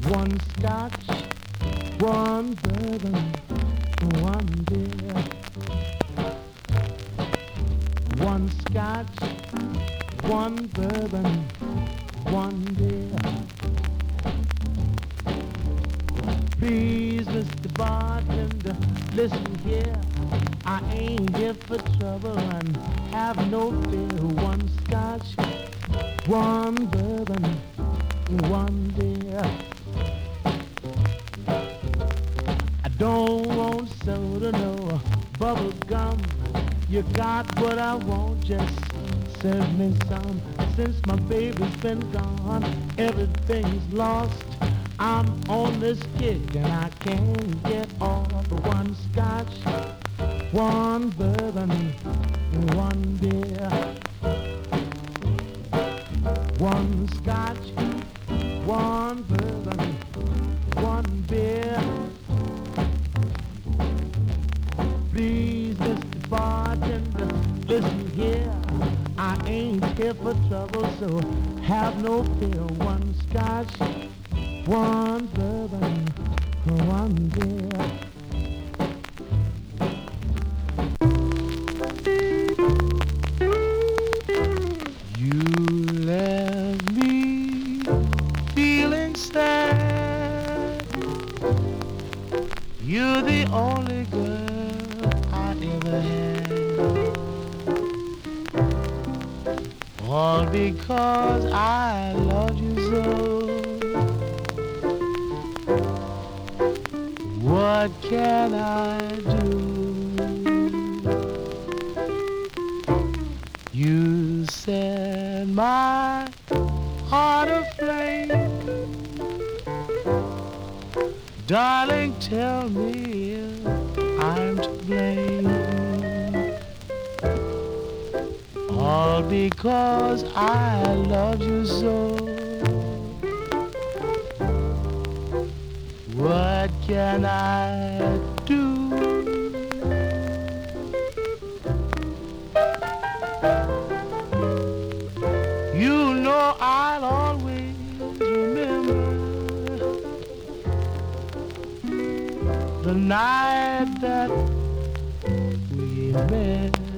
One scotch, one bourbon, one beer. One scotch, one bourbon, one beer. Please, Mr. Bartender, listen here. I ain't here for trouble and have no fear. One scotch, one bourbon, one beer. I don't want soda, no bubble gum. You got what I want, just serve me some. Since my baby's been gone, everything's lost. I'm on this kick and I can't get off. One scotch, one bourbon, one beer. One scotch, one bourbon, one beer. Please, Mr. Bartender, listen here. I ain't here for trouble, so have no fear. One scotch, one bourbon, one beer. You left me feeling sad. You're the only girl I ever had. All because I loved you so. What can I do? You set my heart aflame. Darling, tell me if I'm to blame. All because I loved you so. What can I do? You know I'll always remember the night that we met.